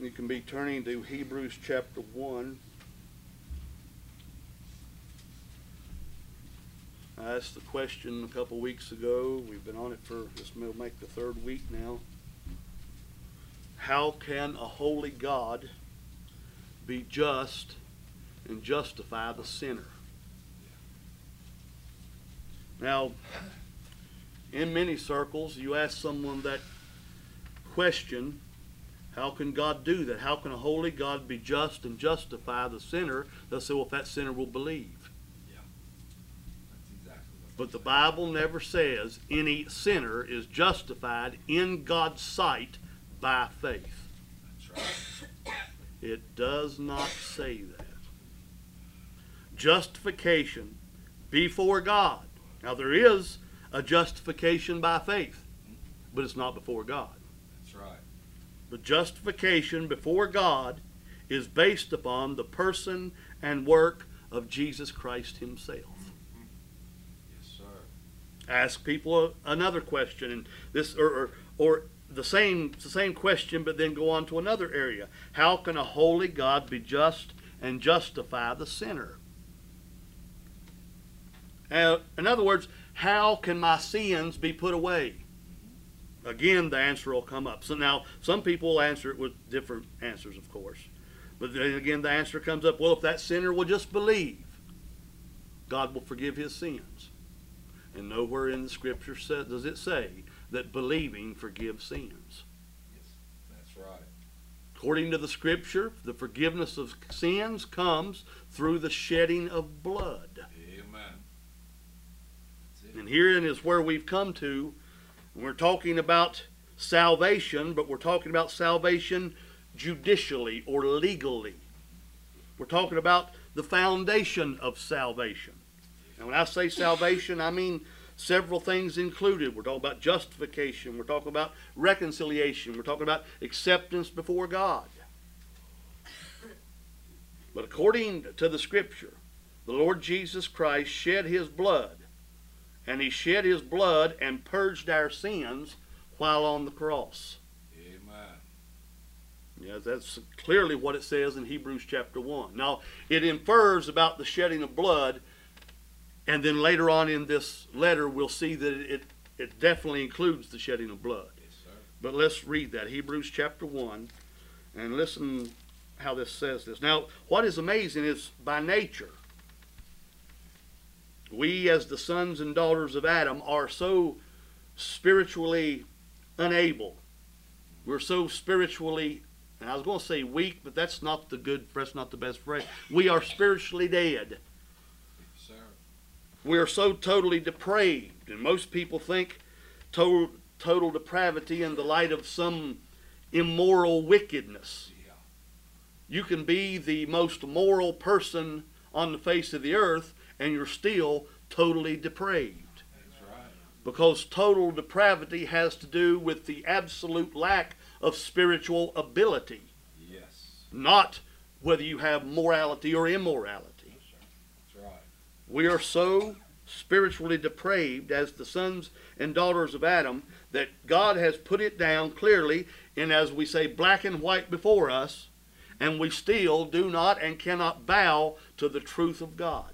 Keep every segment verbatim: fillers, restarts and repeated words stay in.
You can be turning to Hebrews chapter one. I asked the question a couple weeks ago. We've been on it for, this will make the third week now. How can a holy God be just and justify the sinner? Now, in many circles, you ask someone that question, how can God do that? How can a holy God be just and justify the sinner? They'll say, well, if that sinner will believe. Yeah. That's exactly what But the Bible never says any sinner is justified in God's sight by faith. That's right. It does not say that. Justification before God. Now there is a justification by faith, but it's not before God. That's right. The justification before God is based upon the person and work of Jesus Christ himself. Yes, sir. Ask people another question, and this or, or, or the same the same question, but then go on to another area. How can a holy God be just and justify the sinner? Uh, in other words, how can my sins be put away? Again, the answer will come up. So now, some people will answer it with different answers, of course. But then again, the answer comes up, well, if that sinner will just believe, God will forgive his sins. And nowhere in the Scripture does it say that believing forgives sins. Yes, that's right. According to the Scripture, the forgiveness of sins comes through the shedding of blood. Amen. That's it. And herein is where we've come to. We're talking about salvation, but we're talking about salvation judicially or legally. We're talking about the foundation of salvation. And when I say salvation, I mean several things included. We're talking about justification. We're talking about reconciliation. We're talking about acceptance before God. But according to the Scripture, the Lord Jesus Christ shed his blood. And he shed his blood and purged our sins while on the cross. Amen. Yeah, that's clearly what it says in Hebrews chapter one. Now, it infers about the shedding of blood, and then later on in this letter we'll see that it, it definitely includes the shedding of blood. Yes, sir. But let's read that, Hebrews chapter one, and listen how this says this. Now, what is amazing is by nature, we as the sons and daughters of Adam are so spiritually unable. We're so spiritually, and I was going to say weak, but that's not the good, that's not the best phrase. We are spiritually dead. Yes, sir. We are so totally depraved, and most people think total, total depravity in the light of some immoral wickedness. Yeah. You can be the most moral person on the face of the earth, and you're still totally depraved. That's right. Because total depravity has to do with the absolute lack of spiritual ability, Yes. not whether you have morality or immorality. Yes, sir. That's right. We are so spiritually depraved as the sons and daughters of Adam that God has put it down clearly in, as we say, black and white before us, and we still do not and cannot bow to the truth of God.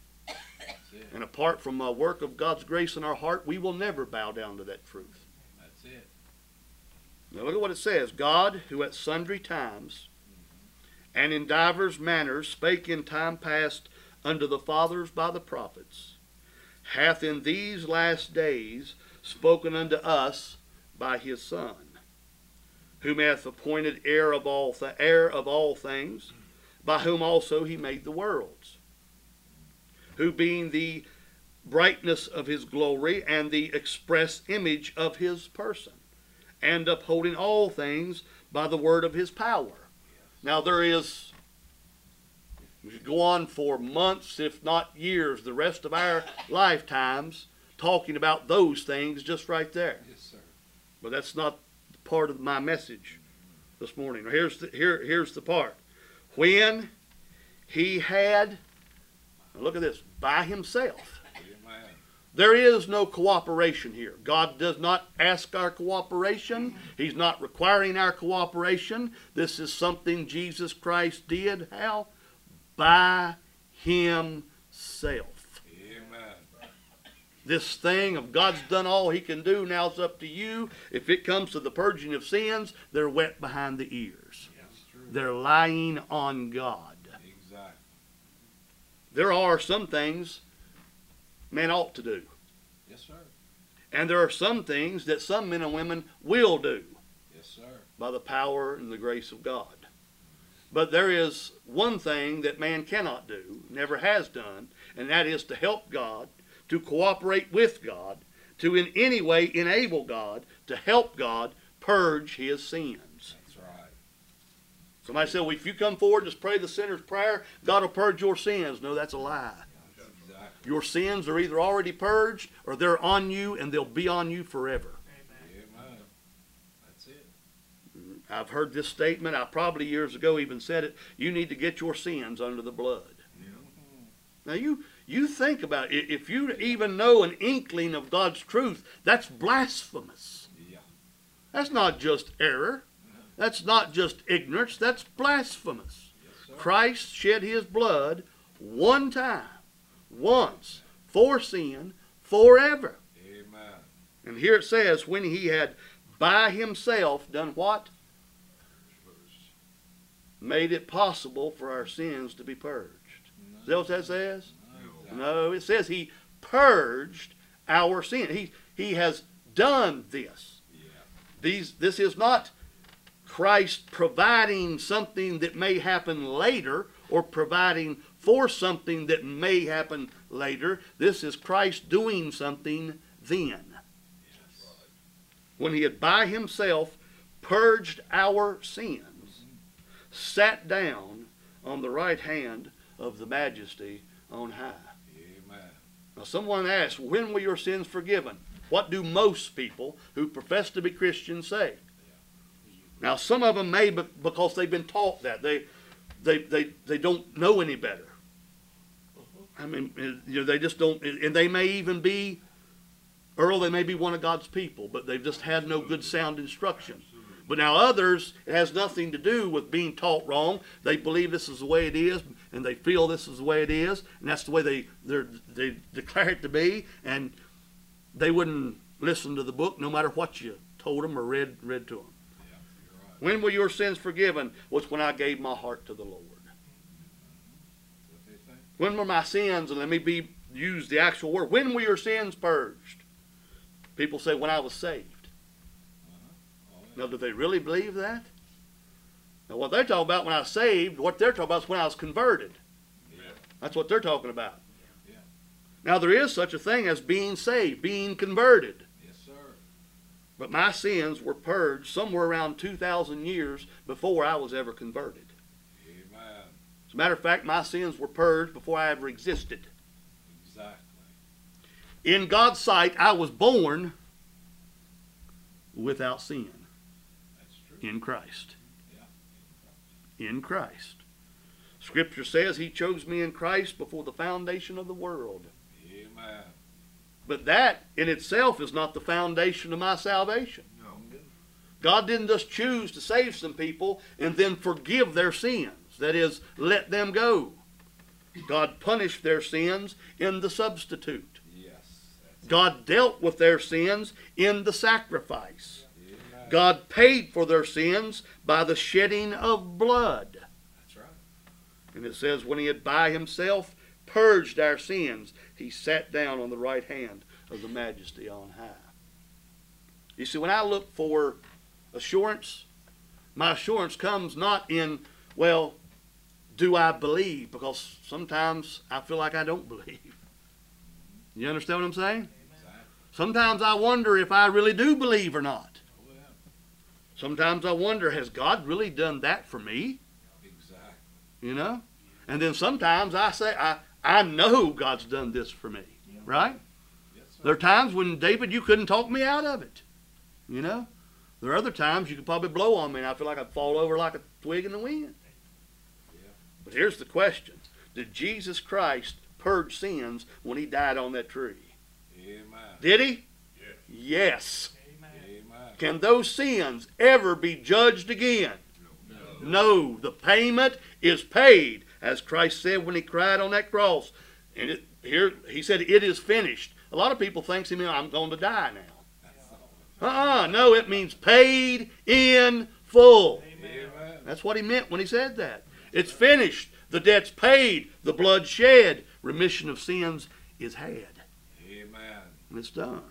And apart from a work of God's grace in our heart, we will never bow down to that truth. That's it. Now look at what it says. God, who at sundry times and in divers manners spake in time past unto the fathers by the prophets, hath in these last days spoken unto us by his Son, whom hath appointed heir of all th- heir of all things, by whom also he made the worlds, who being the brightness of his glory and the express image of his person, and upholding all things by the word of his power. Yes. Now there is, we could go on for months, if not years, the rest of our lifetimes, talking about those things just right there. Yes, sir. But that's not part of my message this morning. Here's the, here, here's the part. When he had, now look at this, by himself, Amen. There is no cooperation here. God does not ask our cooperation. He's not requiring our cooperation. This is something Jesus Christ did. How? By himself. Amen. This thing of God's done all he can do, now it's up to you. If it comes to the purging of sins, they're wet behind the ears. That's true. They're lying on God. Exactly. There are some things men ought to do. Yes, sir. And there are some things that some men and women will do Yes, sir. by the power and the grace of God. But there is one thing that man cannot do, never has done, and that is to help God, to cooperate with God, to in any way enable God, to help God purge his sins. That's right. Somebody said, well, if you come forward and just pray the sinner's prayer, God will purge your sins. No, that's a lie. Exactly. Your sins are either already purged or they're on you and they'll be on you forever. Amen. That's it. I've heard this statement. I probably years ago even said it. You need to get your sins under the blood. Now you, you think about it. If you even know an inkling of God's truth, that's blasphemous. Yeah. That's not just error. That's not just ignorance. That's blasphemous. Yes, sir. Christ shed his blood one time, once, for sin, forever. Amen. And here it says, when he had by himself done what? Made it possible for our sins to be purged. Is that what that says? No. No, it says he purged our sin. He, he has done this. Yeah. These, this is not Christ providing something that may happen later or providing for something that may happen later. This is Christ doing something then. Yes. When he had by himself purged our sins, sat down on the right hand of the majesty on high. Amen. Now someone asks, when were your sins forgiven? What do most people who profess to be Christians say? Now some of them may be because they've been taught that. They, they, they, they don't know any better. I mean, you know, they just don't, and they may even be, Earl, they may be one of God's people, but they've just had no good sound instruction. But now others, it has nothing to do with being taught wrong. They believe this is the way it is, and they feel this is the way it is, and that's the way they they declare it to be, and they wouldn't listen to the book no matter what you told them or read read to them. Yeah, you're right. When were your sins forgiven? Was when I gave my heart to the Lord. That's what they think. When were my sins, and let me be use the actual word, when were your sins purged? People say, when I was saved. Oh, Now, do they really believe that? Now, what they're talking about when I was saved, what they're talking about is when I was converted. yeah. That's what they're talking about. Yeah. Now, there is such a thing as being saved, being converted. Yes, sir. But my sins were purged somewhere around two thousand years before I was ever converted. Amen. As a matter of fact, my sins were purged before I ever existed. Exactly. In God's sight, I was born without sin That's true. in Christ. Yeah. In Christ. Scripture says he chose me in Christ before the foundation of the world. Amen. But that in itself is not the foundation of my salvation. No. God didn't just choose to save some people and then forgive their sins. That is, let them go. God punished their sins in the substitute. Yes. That's God dealt with their sins in the sacrifice. it. Amen. God paid for their sins by the shedding of blood. That's right. And it says, when he had by himself purged our sins, he sat down on the right hand of the majesty on high. You see, when I look for assurance, my assurance comes not in, well, do I believe? Because sometimes I feel like I don't believe. You understand what I'm saying? Exactly. Sometimes I wonder if I really do believe or not. Oh, yeah. Sometimes I wonder, has God really done that for me? Exactly. You know? And then sometimes I say, I, I know God's done this for me. Right? Yes, sir. There are times when, David, you couldn't talk me out of it. You know? There are other times you could probably blow on me and I feel like I'd fall over like a twig in the wind. Yeah. But here's the question. Did Jesus Christ purge sins when he died on that tree? Amen. Did he? Yes. Yes. Amen. Amen. Can those sins ever be judged again? No. No. The payment is paid, as Christ said when he cried on that cross. And it, here he said, it is finished. A lot of people think to me, I'm going to die now. Uh-uh. No, it means paid in full. Amen. That's what he meant when he said that. It's finished. The debt's paid. The blood shed. Remission of sins is had. Amen. And it's done.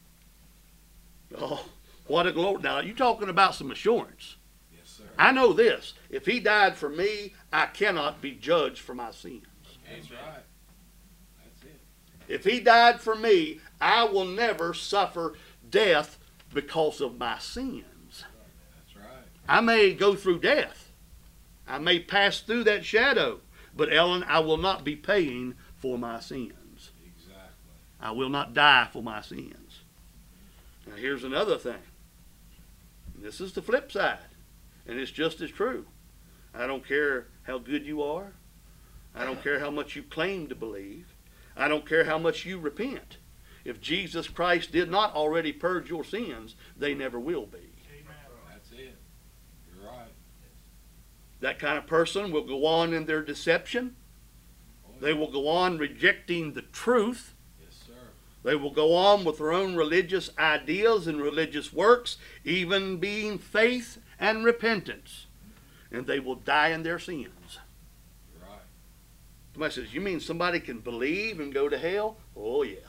Oh, what a glory. Now, you're talking about some assurance. Yes, sir. I know this. If he died for me, I cannot be judged for my sins. That's right. That's it. If he died for me, I will never suffer death because of my sins. That's right. I may go through death. I may pass through that shadow. But Ellen, I will not be paying for my sins. Exactly. I will not die for my sins. Now here's another thing. This is the flip side. And it's just as true. I don't care how good you are. I don't care how much you claim to believe. I don't care how much you repent. If Jesus Christ did not already purge your sins, they never will be. That's it. You're right. That kind of person will go on in their deception. Oh, They will go on rejecting the truth. Yes, sir. They will go on with their own religious ideas and religious works, even being faith and repentance. And they will die in their sins. You're right. Somebody says, you mean somebody can believe and go to hell? Oh, yeah.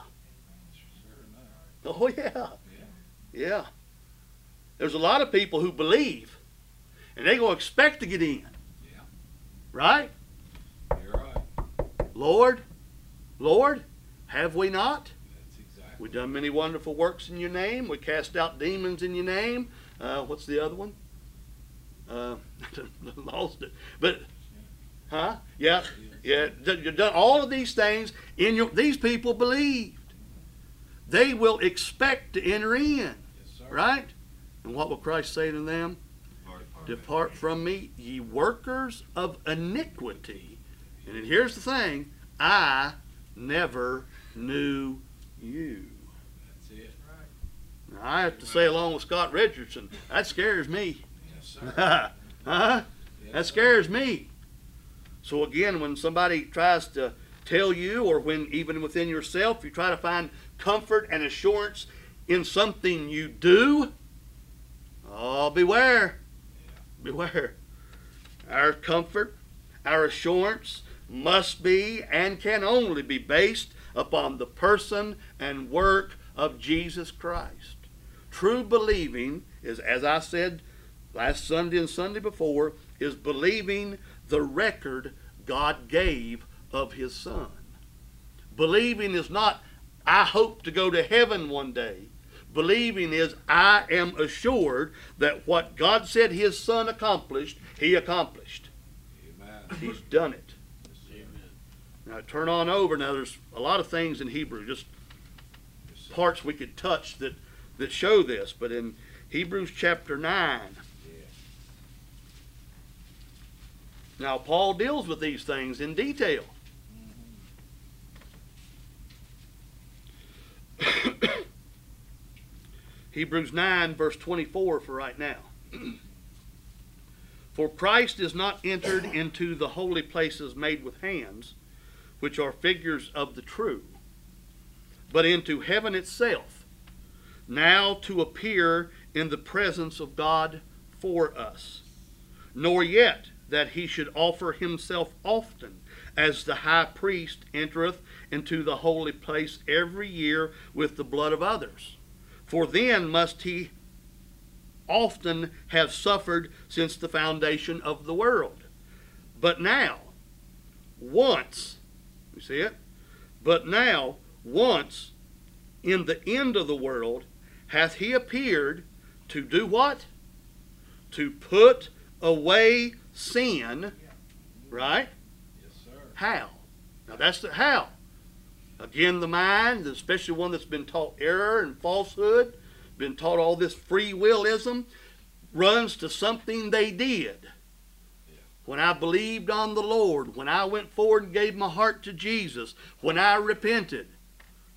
Sure enough. Oh, yeah. Yeah. Yeah. There's a lot of people who believe, and they're going to expect to get in. Yeah. Right? You're right. Lord, Lord, have we not? That's exactly. We've done many wonderful works in your name. We cast out demons in your name. Uh, what's the other one? Uh, lost it. But, huh? Yeah. Yeah. You've done all of these things. In your, these people believed. They will expect to enter in. Yes, sir. Right? And what will Christ say to them? Depart from me, ye workers of iniquity. And then here's the thing. I never knew you. That's it. Now, I have to say along with Scott Richardson, that scares me. Yes, sir. Huh? Yes, That sir. scares me. So again, when somebody tries to tell you, or when even within yourself, you try to find comfort and assurance in something you do, oh, beware. Beware. Our comfort, our assurance must be and can only be based upon the person and work of Jesus Christ. True believing is, as I said last Sunday and Sunday before, is believing the record God gave of his Son. Believing is not, I hope to go to heaven one day. Believing is, I am assured that what God said his Son accomplished, he accomplished. Amen. He's done it. Amen. Now turn on over. Now there's a lot of things in Hebrew, just Yes, sir. parts we could touch that, that show this. But in Hebrews chapter nine, Yeah. now Paul deals with these things in detail. Hebrews nine, verse twenty-four for right now. For Christ is not entered into the holy places made with hands, which are figures of the true, but into heaven itself, now to appear in the presence of God for us. Nor yet that he should offer himself often, as the high priest entereth into the holy place every year with the blood of others. For then must he often have suffered since the foundation of the world. But now, once, you see it? But now, once, in the end of the world, hath he appeared to do what? To put away sin, right? Yes, sir. How? Now that's the how. Again, the mind, especially one that's been taught error and falsehood, been taught all this free willism, runs to something they did. Yeah. When I believed on the Lord, when I went forward and gave my heart to Jesus, when I repented.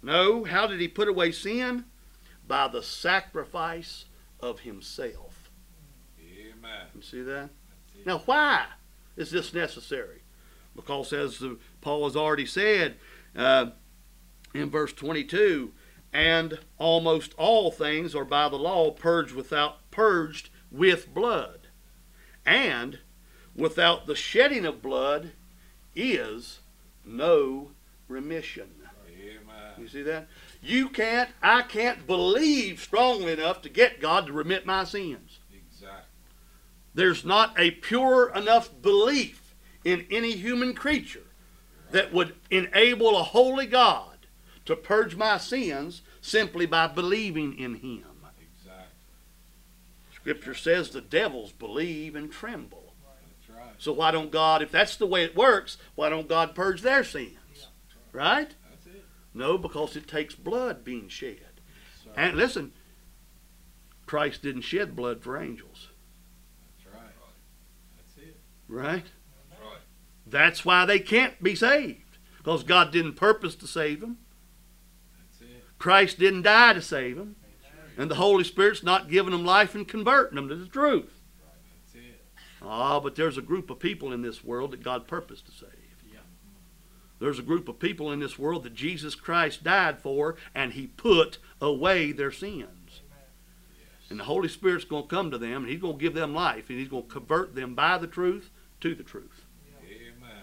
No, how did he put away sin? By the sacrifice of himself. Amen. You see that? That's it. Now, why is this necessary? Because, as the, Paul has already said uh, in verse twenty-two, and almost all things are by the law purged without purged with blood, and without the shedding of blood is no remission. Amen. You see that? You can't, I can't believe strongly enough to get God to remit my sins. Exactly. There's not a pure enough belief in any human creature that would enable a holy God to purge my sins simply by believing in him. Exactly. Scripture says the devils believe and tremble. That's right. So why don't God, if that's the way it works, why don't God purge their sins? Right? That's it. No, because it takes blood being shed. Sir. And listen, Christ didn't shed blood for angels. That's right. That's it. Right? That's right. That's why they can't be saved. Because God didn't purpose to save them. That's it. Christ didn't die to save them. And the Holy Spirit's not giving them life and converting them to the truth. That's it. Ah, but there's a group of people in this world that God purposed to save. Yeah. There's a group of people in this world that Jesus Christ died for, and he put away their sins. Yes. And the Holy Spirit's going to come to them, and he's going to give them life, and he's going to convert them by the truth to the truth. Amen.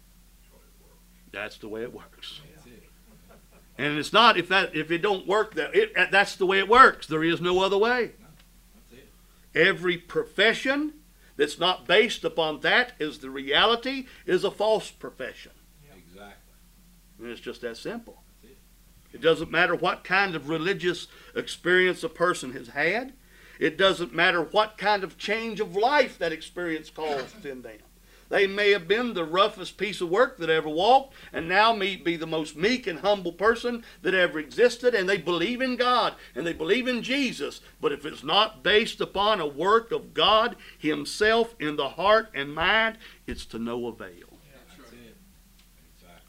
That's the way it works. That's it. And it's not, if that if it don't work, that it, that's the way it works. There is no other way. That's it. Every profession that's not based upon that as the reality is a false profession. Exactly. And it's just that simple. That's it. It doesn't matter what kind of religious experience a person has had. It doesn't matter what kind of change of life that experience caused in them. They may have been the roughest piece of work that ever walked, and now may be the most meek and humble person that ever existed, and they believe in God, and they believe in Jesus. But if it's not based upon a work of God himself in the heart and mind, it's to no avail. That's it. Exactly.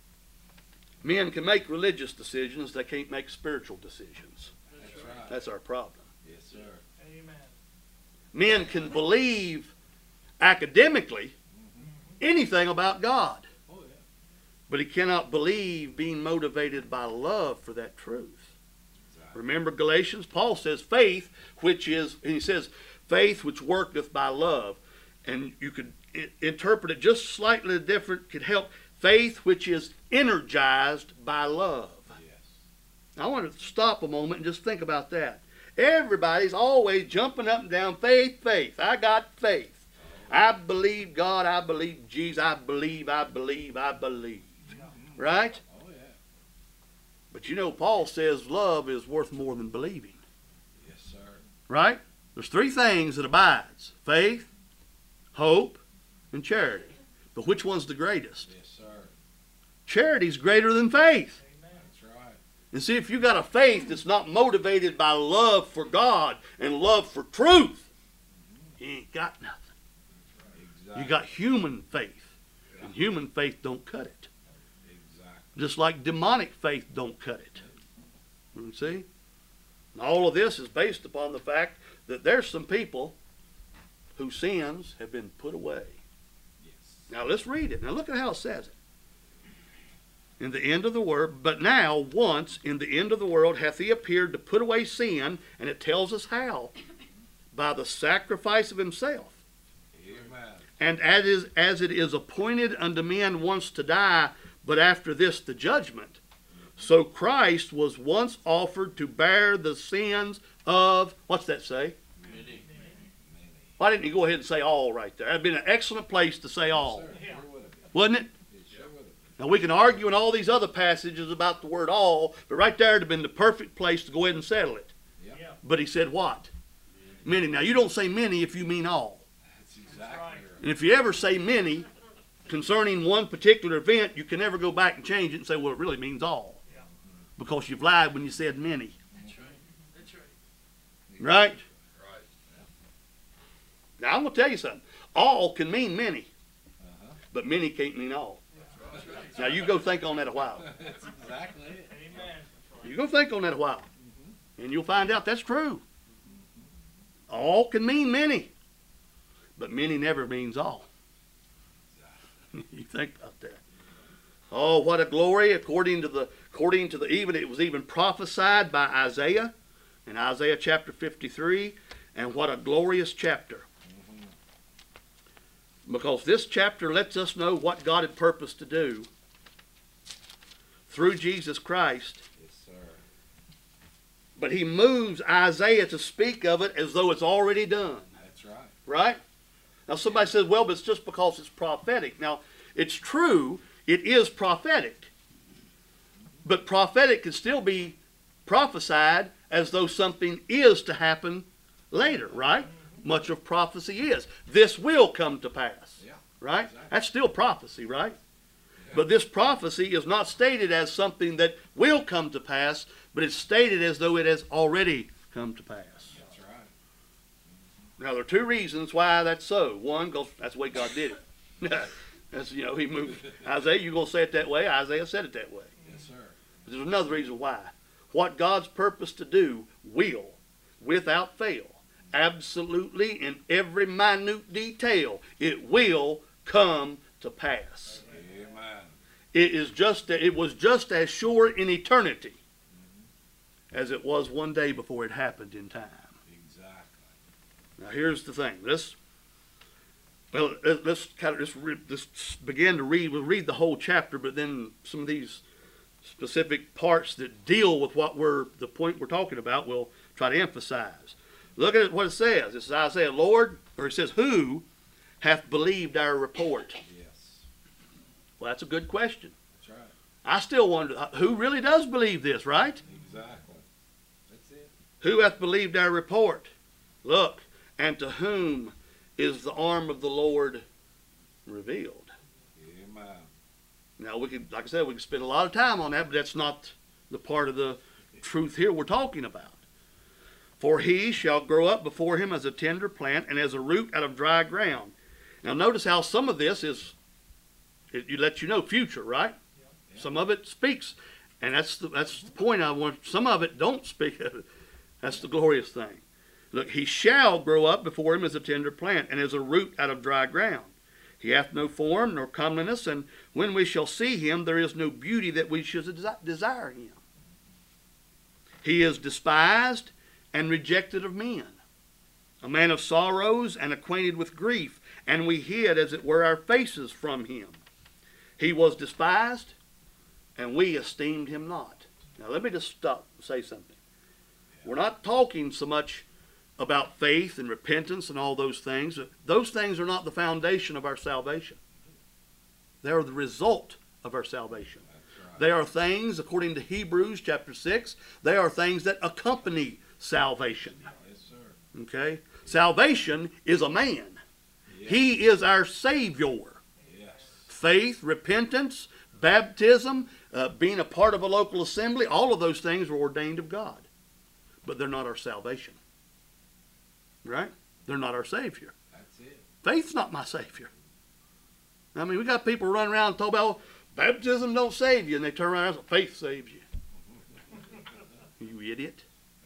Men can make religious decisions, they can't make spiritual decisions. That's right. That's our problem. Yes, sir. Amen. Men can believe academically anything about God, Oh, yeah. but he cannot believe being motivated by love for that truth. Exactly. Remember Galatians? Paul says faith, which is, and he says, faith which worketh by love. And you could i- interpret it just slightly different, could help. Faith which is energized by love. Yes. I want to stop a moment and just think about that. Everybody's always jumping up and down, faith, faith. I got faith. I believe God, I believe Jesus, I believe, I believe, I believe. Right? Oh, yeah. But you know, Paul says love is worth more than believing. Yes, sir. Right? There's three things that abides. Faith, hope, and charity. But which one's the greatest? Yes, sir. Charity's greater than faith. That's right. And see, if you got a faith that's not motivated by love for God and love for truth, you ain't got nothing. Exactly. You got human faith. And human faith don't cut it. Exactly. Just like demonic faith don't cut it. You see? And all of this is based upon the fact that there's some people whose sins have been put away. Yes. Now let's read it. Now look at how it says it. In the end of the world, but now once in the end of the world hath he appeared to put away sin, and it tells us how. By the sacrifice of himself. Amen. And as, is, as it is appointed unto men once to die, but after this the judgment, so Christ was once offered to bear the sins of, what's that say? Many. Many. Why didn't you go ahead and say all right there? That'd been an excellent place to say all, Sir, sure would have been. wouldn't it? It sure would have been. Now we can argue in all these other passages about the word all, but right there would have been the perfect place to go ahead and settle it. Yep. Yeah. But he said what? Many. Now you don't say many if you mean all. That's exactly right. right. And if you ever say many concerning one particular event, you can never go back and change it and say, well, it really means all. Yeah. Because you've lied when you said many. That's right. That's right. Right? Right. Now I'm going to tell you something. All can mean many, Uh-huh. but many can't mean all. That's right. Now you go think on that a while. That's exactly it. Amen. You go think on that a while. And you'll find out that's true. All can mean many. But many never means all. You think about that. Oh, what a glory, according to the according to the even it was even prophesied by Isaiah in Isaiah chapter fifty-three, and what a glorious chapter. Because this chapter lets us know what God had purposed to do through Jesus Christ. Yes, sir. But he moves Isaiah to speak of it as though it's already done. That's right. Right? Now somebody says, well, but it's just because it's prophetic. Now, it's true, it is prophetic. But prophetic can still be prophesied as though something is to happen later, right? Much of prophecy is. This will come to pass. Yeah. Right? Exactly. That's still prophecy, right? Yeah. But this prophecy is not stated as something that will come to pass, but it's stated as though it has already come to pass. That's right. Now, there are two reasons why that's so. One, because that's the way God did it. That's, you know, he moved Isaiah, you're going to say it that way. Isaiah said it that way. Yes, sir. But there's another reason why. What God's purpose to do will, without fail, absolutely in every minute detail, it will come to pass. Amen. It is just, it was just as sure in eternity as it was one day before it happened in time. Exactly. Now here's the thing. This, well, let's kind of just re- let's begin to read. We'll read the whole chapter, but then some of these specific parts that deal with what we're the point we're talking about, we'll try to emphasize. Look at what it says. It says, Isaiah, Lord, or it says, who hath believed our report? Yes. Well, that's a good question. That's right. I still wonder, who really does believe this, right? Exactly. That's it. Who hath believed our report? Look, and to whom is the arm of the Lord revealed? Amen. Now, we could, like I said, we could spend a lot of time on that, but that's not the part of the truth here we're talking about. For he shall grow up before him as a tender plant and as a root out of dry ground. Now, notice how some of this is, it, it lets you know future, right? Yeah. Some of it speaks, and that's the, that's the point I want. Some of it don't speak of it. That's the glorious thing. Look, he shall grow up before him as a tender plant and as a root out of dry ground. He hath no form nor comeliness, and when we shall see him, there is no beauty that we should desi- desire him. He is despised and rejected of men, a man of sorrows and acquainted with grief, and we hid, as it were, our faces from him. He was despised, and we esteemed him not. Now let me just stop and say something. We're not talking so much about faith and repentance and all those things. Those things are not the foundation of our salvation. They are the result of our salvation. Right. They are things, according to Hebrews chapter six, they are things that accompany salvation. Yes, sir. Okay? Salvation is a man. Yes. He is our Savior. Yes. Faith, repentance, baptism, uh, being a part of a local assembly, all of those things are ordained of God. But they're not our salvation. Right? They're not our Savior. That's it. Faith's not my Savior. I mean, we got people running around and talk about, oh, baptism don't save you, and they turn around and say, faith saves you. You idiot.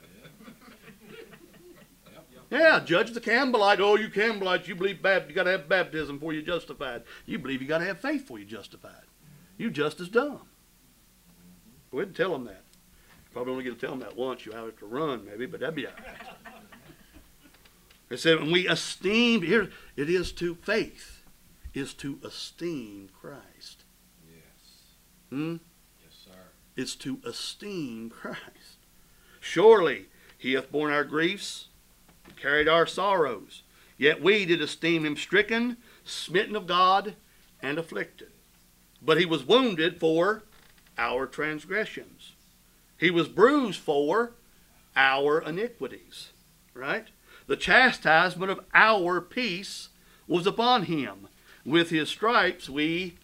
Yeah, Judge the Campbellite. Oh, you Campbellites, you believe bab- you got to have baptism before you're justified. You believe you got to have faith before you're justified. You just as dumb. Go ahead and tell them that. Probably only get to tell them that once. You'll have to run, maybe, but that'd be all right. It said, when we esteem, here it is to faith, is to esteem Christ. Yes. Hmm? Yes, sir. It's to esteem Christ. Surely he hath borne our griefs, and carried our sorrows. Yet we did esteem him stricken, smitten of God, and afflicted. But he was wounded for our transgressions. He was bruised for our iniquities. Right? The chastisement of our peace was upon him. With his stripes we...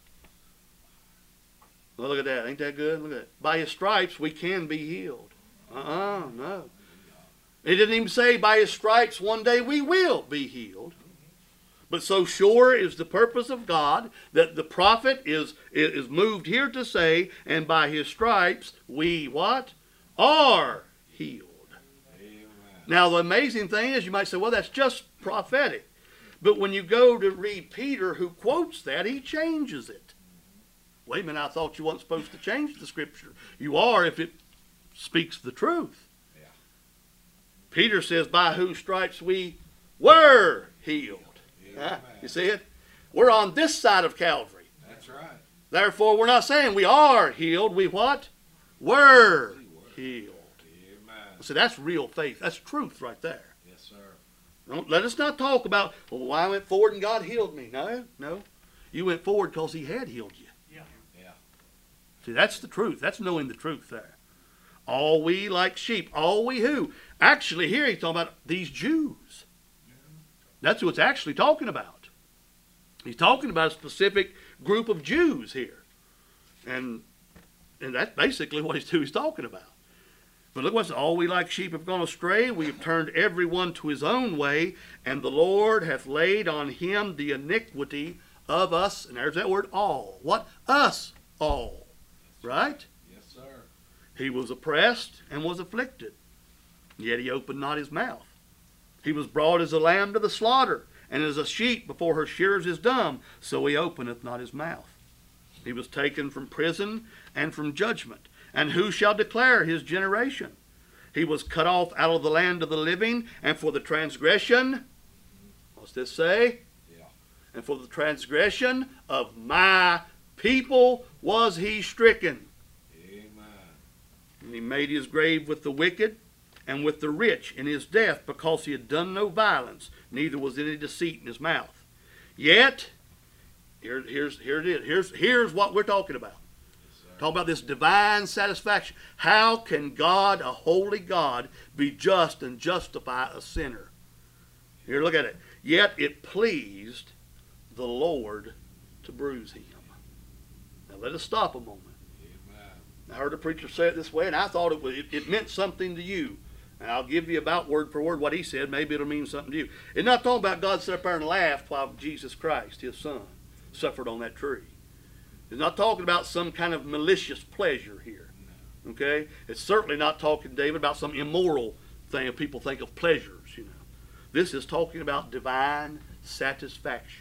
Well, look at that. Ain't that good? Look at that. By his stripes we can be healed. Uh-uh, no. It didn't even say by his stripes one day we will be healed. But so sure is the purpose of God that the prophet is, is moved here to say, and by his stripes we what? are healed. Amen. Now, the amazing thing is, you might say, well, that's just prophetic. But when you go to read Peter, who quotes that, he changes it. Wait a minute, I thought you weren't supposed to change the scripture. You are if it speaks the truth. Yeah. Peter says, by whose stripes we were healed. Amen. Huh? You see it? We're on this side of Calvary. That's right. Therefore, we're not saying we are healed. We what? Were We were. healed. Amen. See, that's real faith. That's truth right there. Yes, sir. Don't, let us not talk about, well, well, I went forward and God healed me. No, no. You went forward because he had healed you. Yeah. See, that's the truth. That's knowing the truth there. All we like sheep. All we who? Actually, here he's talking about these Jews. That's what it's actually talking about. He's talking about a specific group of Jews here. And and that's basically what he's, who he's talking about. But look what's, all we like sheep have gone astray. We have turned every one to his own way. And the Lord hath laid on him the iniquity of us. And there's that word all. What? Us all. Right? Yes, sir. He was oppressed and was afflicted, yet he opened not his mouth. He was brought as a lamb to the slaughter, and as a sheep before her shearers is dumb, so he openeth not his mouth. He was taken from prison and from judgment, and who shall declare his generation? He was cut off out of the land of the living, and for the transgression, what's this say? Yeah. And for the transgression of my people was he stricken. Amen. And he made his grave with the wicked and with the rich in his death, because he had done no violence, neither was any deceit in his mouth. Yet, here, here's, here it is. Here's, here's what we're talking about. Yes, sir. Talking about this divine satisfaction. How can God, a holy God, be just and justify a sinner? Here, look at it. Yet it pleased the Lord to bruise him. Now let us stop a moment. Amen. I heard a preacher say it this way, and I thought it, was, it, it meant something to you. And I'll give you about word for word what he said. Maybe it'll mean something to you. It's not talking about God sat up there and laughed while Jesus Christ, his son, suffered on that tree. It's not talking about some kind of malicious pleasure here. Okay? It's certainly not talking, David, about some immoral thing people think of pleasures, you know. This is talking about divine satisfaction.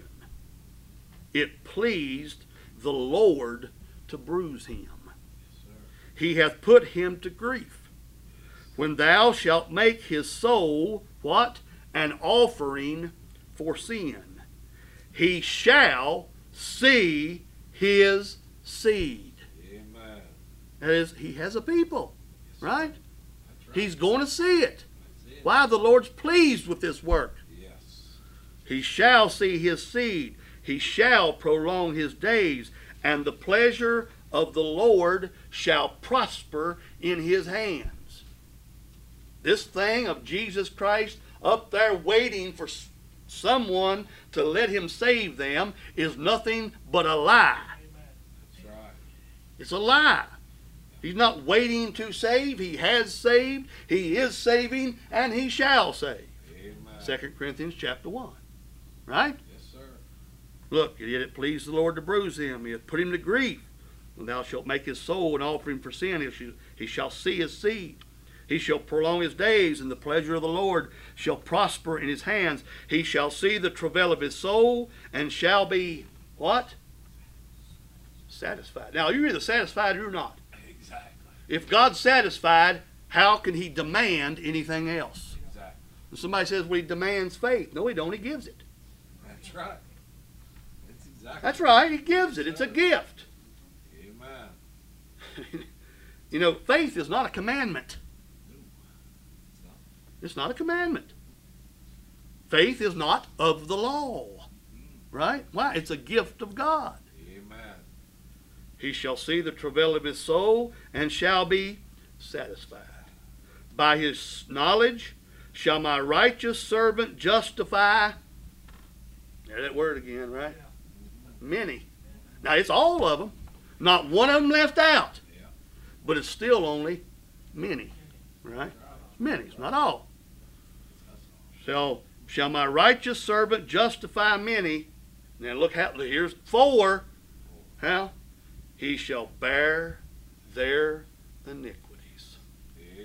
It pleased the Lord to bruise him. Yes, sir. He hath put him to grief. When thou shalt make his soul, what? An offering for sin. He shall see his seed. Amen. That is, he has a people, Yes, sir. right? That's right. He's going to see it. That's it. Why? The Lord's pleased with this work. Yes. He shall see his seed. He shall prolong his days, and the pleasure of the Lord shall prosper in his hands. This thing of Jesus Christ up there waiting for someone to let him save them is nothing but a lie. That's right. It's a lie. He's not waiting to save. He has saved. He is saving, and he shall save. Amen. Second Corinthians chapter one. Right? Yes, sir. Look, yet it pleased the Lord to bruise him. He hath put him to grief. When thou shalt make his soul an offering for sin, he shall, he shall see his seed. He shall prolong his days, and the pleasure of the Lord shall prosper in his hands. He shall see the travail of his soul, and shall be, what? Satisfied. Now, you're either satisfied or you're not. Exactly. If God's satisfied, how can he demand anything else? Exactly. And somebody says, well, he demands faith. No, he don't. He gives it. That's right. That's exactly. That's right. He gives it. It's a gift. Amen. You know, faith is not a commandment. It's not. It's not a commandment. Faith is not of the law. Right? Why? It's a gift of God. Amen. He shall see the travail of his soul, and shall be satisfied. By his knowledge shall my righteous servant justify. There's that word again, right? Many. Now, it's all of them. Not one of them left out. Yeah. But it's still only many. Right? Many. It's not all. Shall, shall my righteous servant justify many. Now look how, here's four. How? He shall bear their iniquities.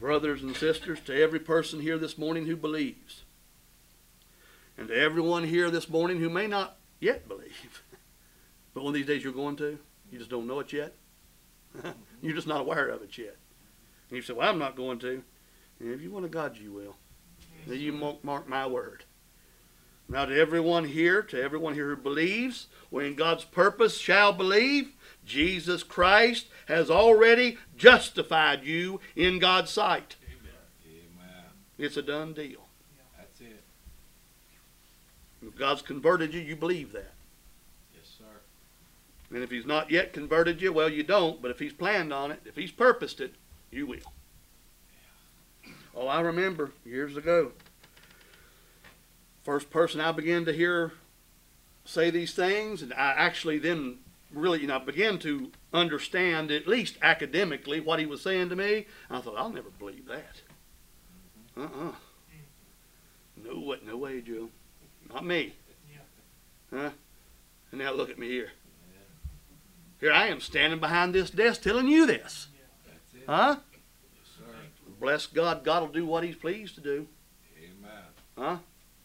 Brothers and sisters, to every person here this morning who believes, and to everyone here this morning who may not yet believe, but one of these days you're going to, you just don't know it yet. You're just not aware of it yet. And you say, well, I'm not going to. And if you want to God, you will. Then you mark, mark my word. Now to everyone here, to everyone here who believes, or in God's purpose shall believe, Jesus Christ has already justified you in God's sight. Amen. It's a done deal. That's it. If God's converted you, you believe that. Yes, sir. And if He's not yet converted you, well, you don't. But if He's planned on it, if He's purposed it, you will. Oh, I remember years ago, first person I began to hear say these things, and I actually then really, you know, began to understand, at least academically, what he was saying to me. I thought, I'll never believe that. Uh-uh. No way, no way, Joe. Not me. Huh? And now look at me here. Here I am standing behind this desk telling you this. That's it. Huh? Yes, sir. Bless God, God will do what He's pleased to do. Amen. Huh?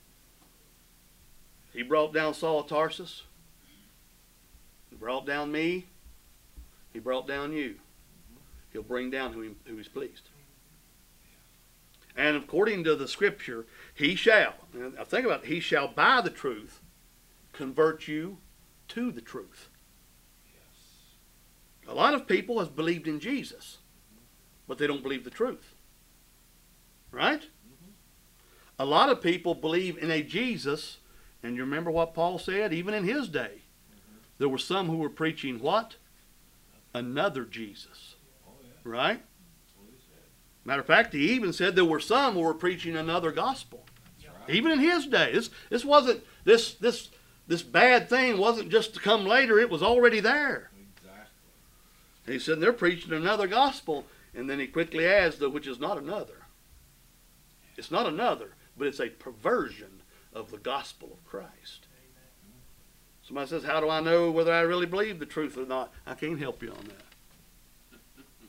He brought down Saul of Tarsus. He brought down me. He brought down you. He'll bring down who, he, who He's pleased. And according to the Scripture, He shall, now think about it, He shall by the truth convert you to the truth. Yes. A lot of people have believed in Jesus, but they don't believe the truth. Right? A lot of people believe in a Jesus, and you remember what Paul said, even in his day, there were some who were preaching what? Another Jesus. Oh, yeah. Right? That's what he said. Matter of fact, he even said there were some who were preaching another gospel. That's right. Even in his day. This, this wasn't, this, this, this bad thing wasn't just to come later, it was already there. Exactly. He said they're preaching another gospel, and then he quickly adds, though, which is not another. It's not another, but it's a perversion of the gospel of Christ. Somebody says, how do I know whether I really believe the truth or not? I can't help you on that.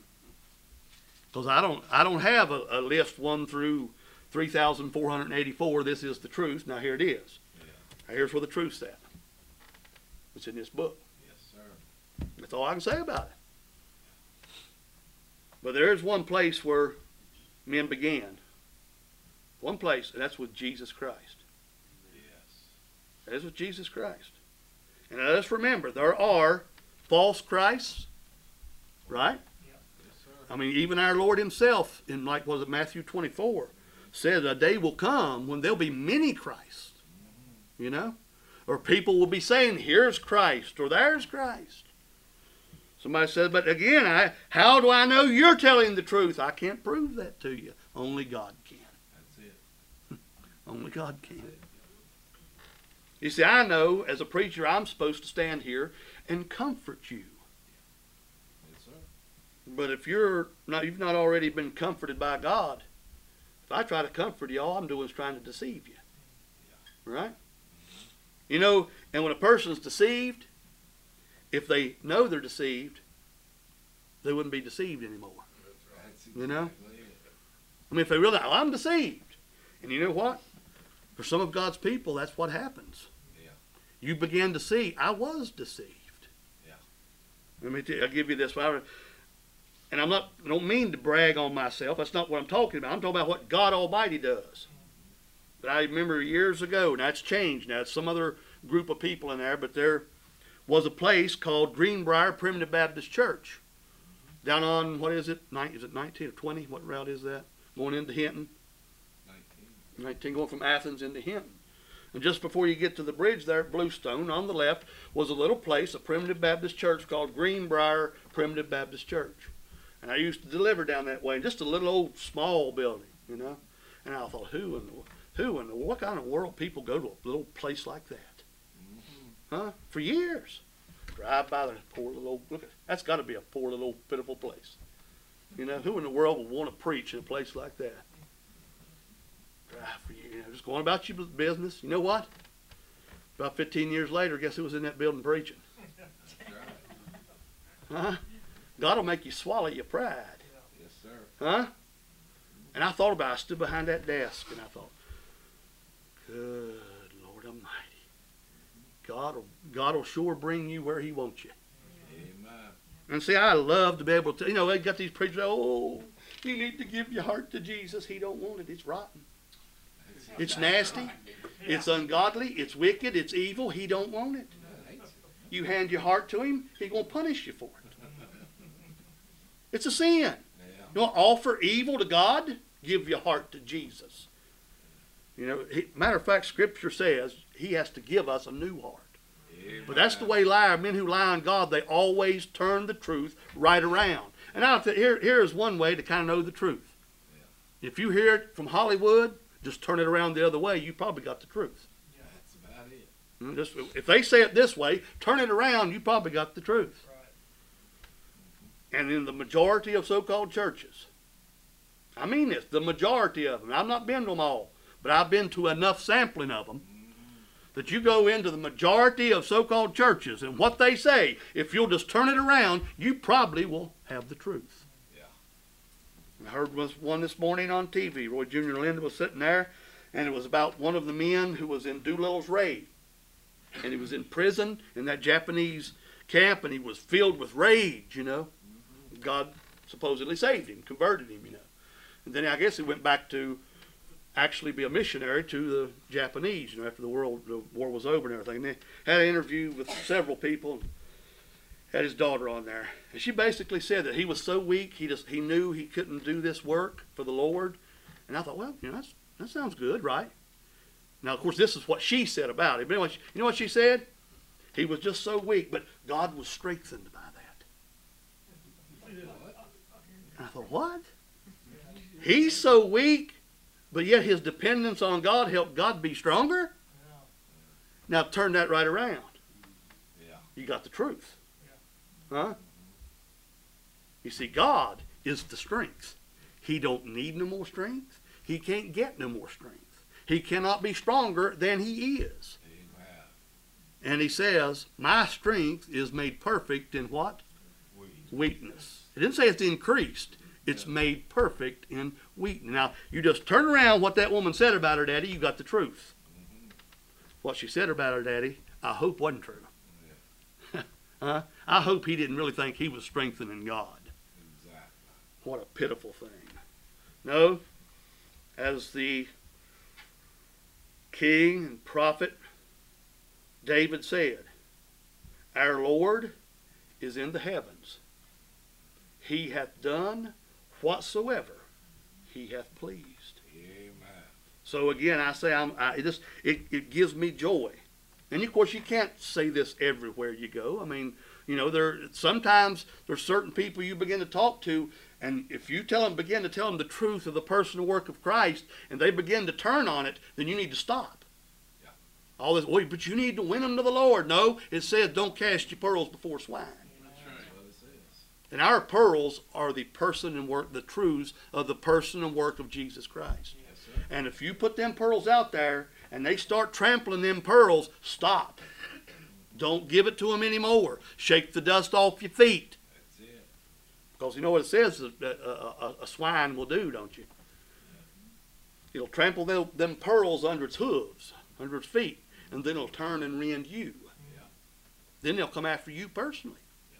Because I don't, I don't have a, a list one through three thousand four hundred eighty-four. This is the truth. Now here it is. Yeah. Now here's where the truth's at. It's in this book. Yes, sir. That's all I can say about it. But there is one place where men began. One place, and that's with Jesus Christ. Yes. That is with Jesus Christ. And let us remember, there are false Christs, right? Yes, sir. I mean, even our Lord Himself, in like, was it Matthew twenty-four, said a day will come when there'll be many Christs, you know? Or people will be saying, here's Christ, or there's Christ. Somebody said, but again, I, how do I know you're telling the truth? I can't prove that to you. Only God can. That's it. Only God can. You see, I know as a preacher I'm supposed to stand here and comfort you. Yes, sir. But if you're not, you've not already been comforted by God, if I try to comfort you, all I'm doing is trying to deceive you. Yeah. Right? You know, and when a person's deceived, if they know they're deceived, they wouldn't be deceived anymore. That's You know? exactly it. I mean, if they realize, oh, I'm deceived. And you know what? For some of God's people, that's what happens. Yeah. You begin to see, I was deceived. Yeah. Let me tell you, I'll give you this. And I'm not, I don't mean to brag on myself. That's not what I'm talking about. I'm talking about what God Almighty does. But I remember years ago, now it's changed. Now it's some other group of people in there, but there was a place called Greenbrier Primitive Baptist Church. Down on, what is it? Nine, is it nineteen or twenty? What route is that? Going into Hinton? nineteen. nineteen, going from Athens into Hinton. And just before you get to the bridge there at Bluestone, on the left was a little place, a Primitive Baptist Church called Greenbrier Primitive Baptist Church. And I used to deliver down that way in just a little old small building, you know. And I thought, who in the, who in the, what kind of world people go to a little place like that? Mm-hmm. Huh? For years. Drive by the poor little old, look at, that's got to be a poor little pitiful place. You know, who in the world would want to preach in a place like that? Drive for years, you know, just going about your business. You know what? About fifteen years later, guess who was in that building preaching? That's right. Huh? God will make you swallow your pride. Yes, sir. Huh? And I thought about it. I stood behind that desk and I thought, good Lord Almighty. God will, God will sure bring you where He wants you. Amen. And see, I love to be able to, you know, they got these preachers, oh, you need to give your heart to Jesus. He don't want it. It's rotten. It's nasty. It's ungodly. It's wicked. It's evil. He don't want it. You hand your heart to Him, He's going to punish you for it. It's a sin. Yeah. You want to offer evil to God? Give your heart to Jesus. You know, he, matter of fact, Scripture says He has to give us a new heart. Amen. But that's the way liar, men who lie on God, they always turn the truth right around. And I think here, here is one way to kind of know the truth. Yeah. If you hear it from Hollywood, just turn it around the other way. You probably got the truth. That's about it. Mm, Just, if they say it this way, turn it around, you probably got the truth. And in the majority of so-called churches, I mean this, the majority of them, I've not been to them all, but I've been to enough sampling of them that you go into the majority of so-called churches and what they say, if you'll just turn it around, you probably will have the truth. Yeah. I heard one this morning on T V. Roy Junior Linda was sitting there, and it was about one of the men who was in Doolittle's raid. And he was in prison in that Japanese camp, and he was filled with rage, you know. God supposedly saved him, converted him, you know. And then I guess he went back to actually be a missionary to the Japanese, you know, after the world the war was over and everything. And they had an interview with several people, and had his daughter on there. And she basically said that he was so weak, he just he knew he couldn't do this work for the Lord. And I thought, well, you know, that's, that sounds good, right? Now, of course, this is what she said about him. But anyway, you know what she said? He was just so weak, but God was strengthened by that. And I thought, what? He's so weak, but yet his dependence on God helped God be stronger? Now turn that right around. Yeah. You got the truth. Huh? You see, God is the strength. He don't need no more strength. He can't get no more strength. He cannot be stronger than He is. Amen. And He says, my strength is made perfect in what? We. Weakness. It didn't say it's increased. It's made perfect in weakness. Now, you just turn around what that woman said about her daddy, you got the truth. Mm-hmm. What she said about her daddy, I hope wasn't true. Yeah. Huh? I hope he didn't really think he was strengthening God. Exactly. What a pitiful thing. No, as the king and prophet David said, our Lord is in the heavens. He hath done whatsoever He hath pleased. Amen. So again, I say, I'm, I, it, just, it, it gives me joy. And of course, you can't say this everywhere you go. I mean, you know, there sometimes there's certain people you begin to talk to, and if you tell them, begin to tell them the truth of the personal work of Christ, and they begin to turn on it, then you need to stop. Yeah. All this, well, but you need to win them to the Lord. No, it says, don't cast your pearls before swine. That's right. That's what it says. And our pearls are the person and work, the truths of the person and work of Jesus Christ. Yes, sir. And if you put them pearls out there and they start trampling them pearls, stop. Don't give it to them anymore. Shake the dust off your feet. That's it. Because you know what it says a, a, a, a swine will do, don't you? It'll trample them, them pearls under its hooves, under its feet, and then it'll turn and rend you. Yeah. Then they'll come after you personally.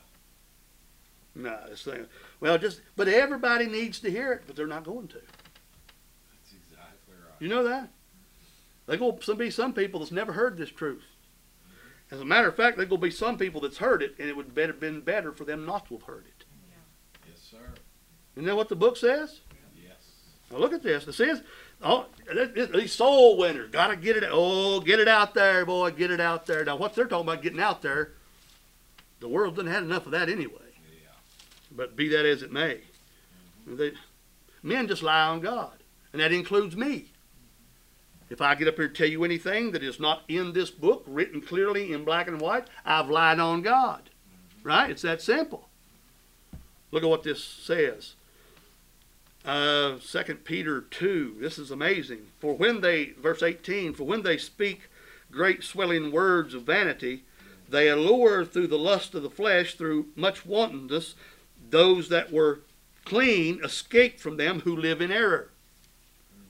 Yeah. No, this thing. Well, just but everybody needs to hear it, but they're not going to. That's exactly right. You know that? There going to be some people that's never heard this truth. As a matter of fact, there going to be some people that's heard it, and it would have been better for them not to have heard it. Yes, sir. Isn't that what the book says? Yes. Now look at this. It says, oh, these soul winners, got to get it. Oh, get it out there, boy, get it out there. Now, what they're talking about getting out there, the world doesn't have enough of that anyway. Yeah. But be that as it may, they, men just lie on God, and that includes me. If I get up here and tell you anything that is not in this book, written clearly in black and white, I've lied on God. Right? It's that simple. Look at what this says. Uh, Second Peter two. This is amazing. For when they, verse eighteen, for when they speak great swelling words of vanity, they allure through the lust of the flesh, through much wantonness, those that were clean escape from them who live in error.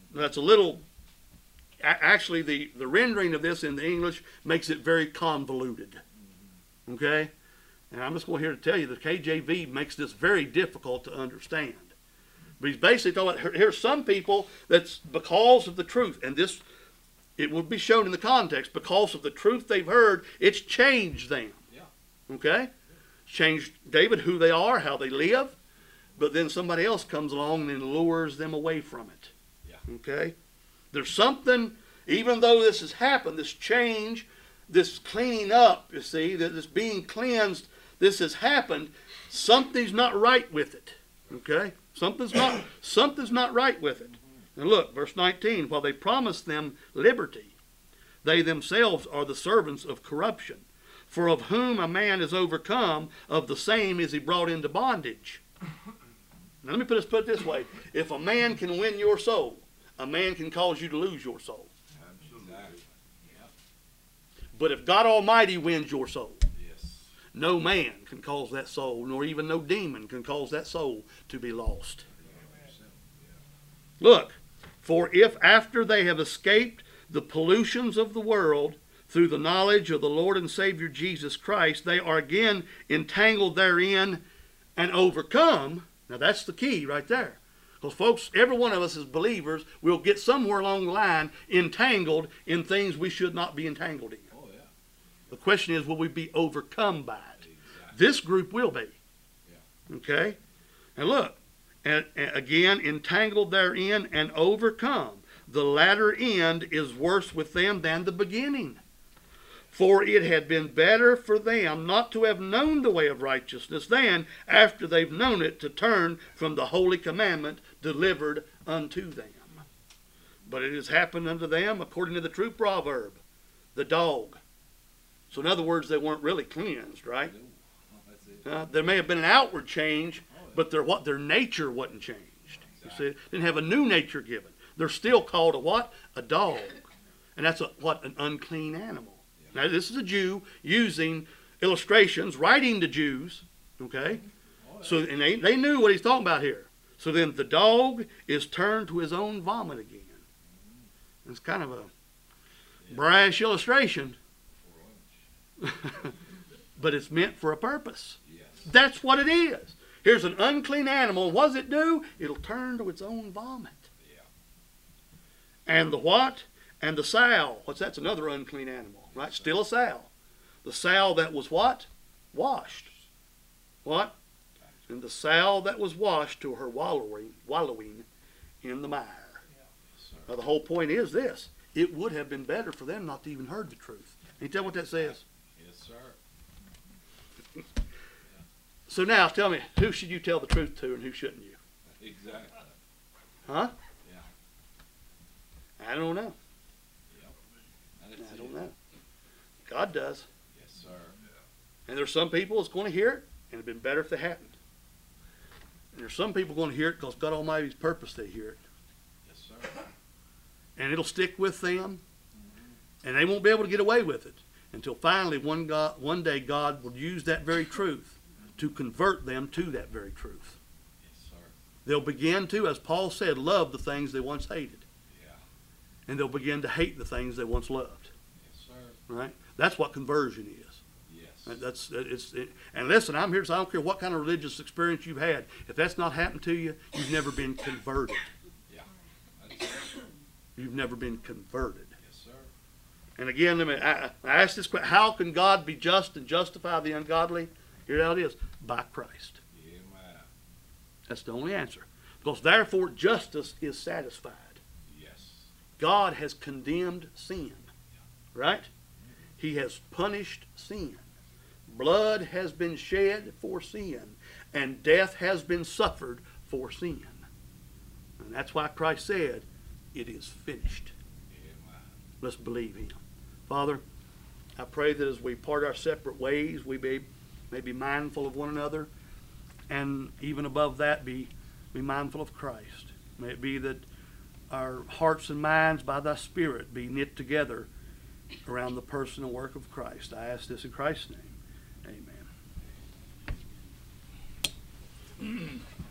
That's a little, actually the, the rendering of this in the English makes it very convoluted. Okay? And I'm just going here to tell you the K J V makes this very difficult to understand. But he's basically talking about, here's some people that's because of the truth, and this, it will be shown in the context, because of the truth they've heard, it's changed them. Yeah. Okay? It's changed David, who they are, how they live, but then somebody else comes along and lures them away from it. Yeah. Okay? There's something, even though this has happened, this change, this cleaning up, you see, this being cleansed, this has happened, something's not right with it. Okay? Something's not, something's not right with it. And look, verse nineteen, while they promise them liberty, they themselves are the servants of corruption. For of whom a man is overcome, of the same is he brought into bondage. Now let me put this, put it this way. If a man can win your soul, a man can cause you to lose your soul. Exactly. Yeah. But if God Almighty wins your soul, Yes. no man can cause that soul, nor even no demon can cause that soul to be lost. Look, for if after they have escaped the pollutions of the world through the knowledge of the Lord and Savior Jesus Christ, they are again entangled therein and overcome. Now that's the key right there. Because folks, every one of us as believers will get somewhere along the line entangled in things we should not be entangled in. Oh, yeah. The question is, will we be overcome by it? Exactly. This group will be. Yeah. Okay? And look, and, and again, entangled therein and overcome. The latter end is worse with them than the beginning. For it had been better for them not to have known the way of righteousness than, after they've known it, to turn from the holy commandment delivered unto them. But it has happened unto them according to the true proverb, the dog. So in other words, they weren't really cleansed, right? No. Oh, that's it. Uh, there may have been an outward change, but their what their nature wasn't changed. You see, didn't have a new nature given. They're still called a what? A dog, and that's a what? An unclean animal. Now this is a Jew using illustrations, writing to Jews. Okay, so and they they knew what he's talking about here. So then the dog is turned to his own vomit again. It's kind of a brash illustration, but it's meant for a purpose. Yes. That's what it is. Here's an unclean animal. What does it do? It'll turn to its own vomit. Yeah. And the what? And the sow. What's that's another unclean animal, right? Still a sow. The sow that was what? Washed. What? And the sow that was washed to her wallowing, wallowing in the mire. Yes, sir. Now the whole point is this. It would have been better for them not to even heard the truth. Can you tell what that says? Yes, sir. So now tell me, who should you tell the truth to and who shouldn't you? Exactly. Huh? Yeah. I don't know. Yep. That's I don't it. know. God does. Yes, sir. And there's some people that's going to hear it, and it'd been better if they hadn't. And there's some people going to hear it because God Almighty's purpose they hear it. Yes, sir. And it'll stick with them, and they won't be able to get away with it until finally one, God, one day God will use that very truth to convert them to that very truth. Yes, sir. They'll begin to, as Paul said, love the things they once hated. Yeah. And they'll begin to hate the things they once loved. Yes, sir. Right? That's what conversion is. Yes. That's it's it, and listen, I'm here, so I don't care what kind of religious experience you've had. If that's not happened to you, you've never been converted. Yeah. That's it. You've never been converted. Yes, sir. And again, let me, I, I ask this question: how can God be just and justify the ungodly? Here how it is: by Christ. Yeah, man. That's the only answer. Because therefore, justice is satisfied. Yes. God has condemned sin, right? He has punished sin. Blood has been shed for sin, and death has been suffered for sin. And that's why Christ said, it is finished. Yeah, man. Let's believe him. Father, I pray that as we part our separate ways, we may, may be mindful of one another, and even above that, be, be mindful of Christ. May it be that our hearts and minds, by thy Spirit, be knit together around the person and work of Christ. I ask this in Christ's name. Amen.